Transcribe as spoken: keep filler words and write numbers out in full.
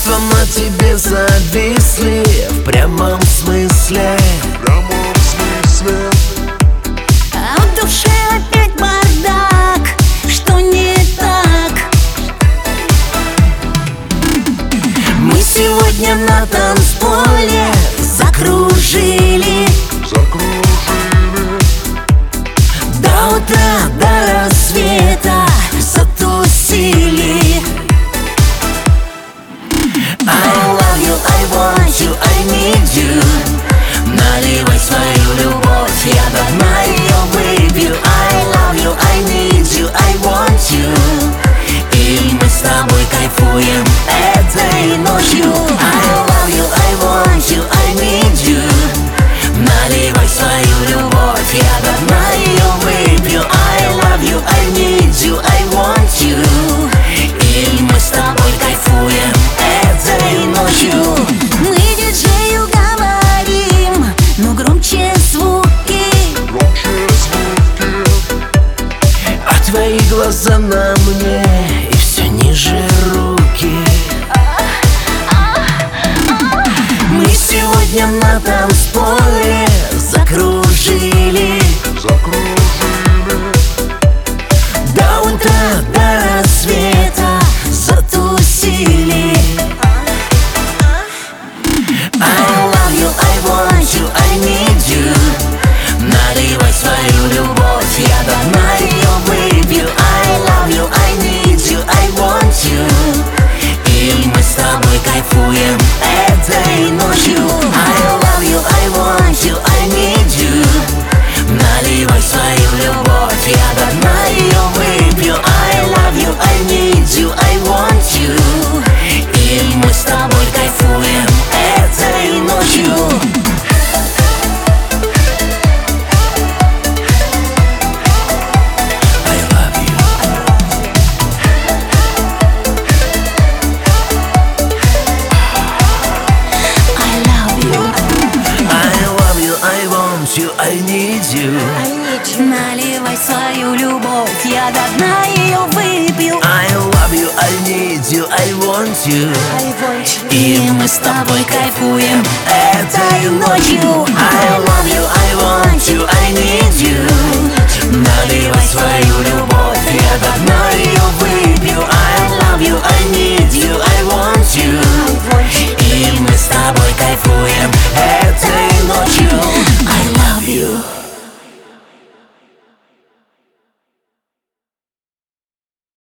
Чувства на тебе зависли в прямом смысле. В прямом смысле. А в душе опять бардак. Что не так? Мы сегодня на танцполе закружили, Закружили. до утра, до рассвета затусили. I love you, I want you, I need you. Наливай свою любовь, я до дна ее выпью. I love you, I need you, I want you. И мы с тобой кайфуем этой ночью. I love you, I want you, I need you. Наливай свою любовь, я до дна ее выпью. I love you, I need you, I want you. И мы с тобой кайфуем этой ночью. Мы диджею говорим, но громче звуки. Громче звуки. А твои глаза на мне, и все ниже руки. Мы сегодня на танцполе закружили, Закружили. до утра, до рассвета затусили. I love you, I want you, I need you. Наливай свою любовь, я до дна ее выпью. I love you, I need you, I want you. И мы с тобой кайфуем этой ночью. I love you, I want you, I need you. Наливай свою любовь, я до дна ее выпью. I love you, I need you, I want you. И мы с тобой кайфуем этой ночью. I love you. I love you, I love you, I want you, I need you. I need you. Наливай свою любовь, я до дна ее выпью. I love you, I need you, I want you. I want you. И мы с тобой кайфуем этой ночью. I love you, I want you, I need you. Наливай свою любовь, я до дна ее выпью. I